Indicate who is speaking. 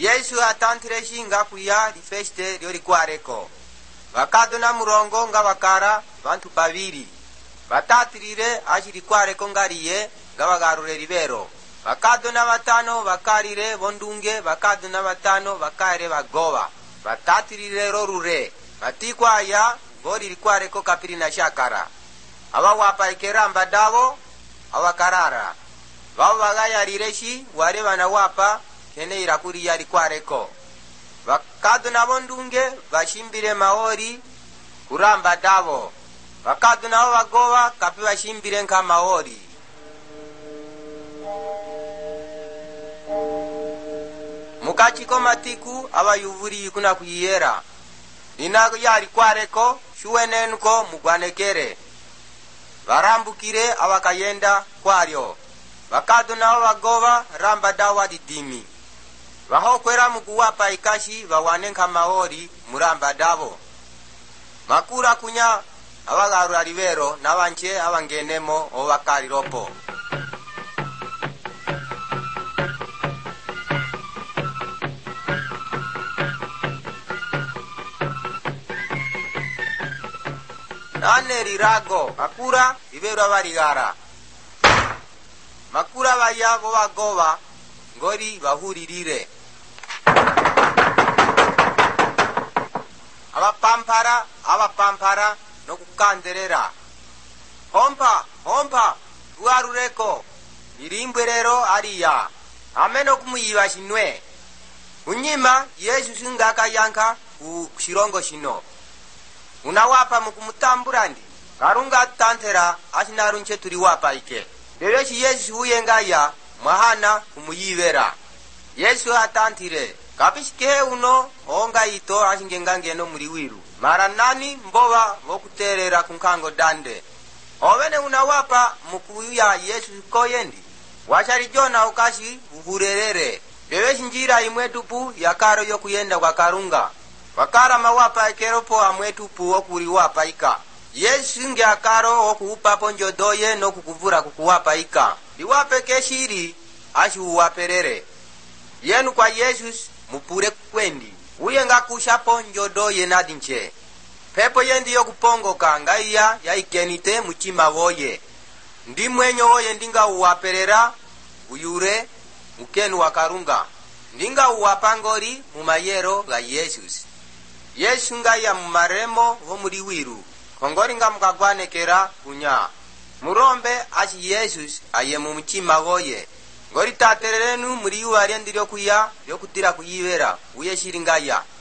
Speaker 1: Yesu atantire shinga kuya lifeste lyo likwareko. Vakado na murongo nga vakara vantu paviri. Vatatirire ashi likwareko ngariye nga vagarure libero. Vakado na vatano vakarire vondunge, vakado na vatano vakare vagoba. Vatatirire rorure. Matikwa aya gori likwareko kapiri na shakara. Ava wapa ikeramba davo avakarara. Vao vagaya rireshi ware vana wapa kene irakuri ya likwareko. Vakado na vondunge vashimbire maori kuramba davo. Vakado na vagoba kapi vashimbire nka maori. Mukachiko matiku ava yuvuri kuna kuyera. Nina ya likwareko shuwenenuko mugwanekere. Varambukire avakayenda kwaryo. Vakado na vagoba ramba dawa didimi. Vahokwera mukuwapa ikashi vawanenka maori muramba davo. Makura kunya avagaru alivero na vanche avangenemo ovakari ropo. Nane rirago makura ivero avarigara. Makura vaya vagoba ngori vahuririre. Avapampara no kukanderera. Hompa tuarureko irimbwerero ariya ameno kumuyiva shinwe. Unyima Yesu singaka yanka kushirongo shino. Unawapa mukumutambura ndi karunga tantera ashinarunche turi wapa ike. Dereshi Yesu uyengaya mahana kumuyivera. Yesu atantire kapishike uno onga ito ashingengangeno muri wiru. Mara nani mbova vokuterera kunkango dande. Ovene unawapa mukuya Yesu koyendi. Washari jona ukashi uhurerere. Dereshi njira imwetupu yakaro yokuyenda kwa karunga. Wakara mawapa ekeropo amwetupu okuri wapa ika. Yesu nge akaro okuupa ponjo doye no kukuvura kukuwapa ika. Liwape keshiri ashi uwaperere. Yenu kwa Yesus mupure kwendi. Uye nga kusha ponjo doye nadinche. Pepo yendi yokupongoka ngaiya ya ikenite muchima voye. Ndi mwenyo voye ndinga uwaperera uyure mukenu wakarunga. Ndinga uwapangori mumayero ga Yesus. Yesu nga ya mumaremo ho muri wiru. Kongori nga mukagwanekera kunya. Murombe ashi Yesus aye mu muchima voye. Ngori tatererenu muri yuwa ryendiryo kuya yokutira kuyivera uye shiringaya.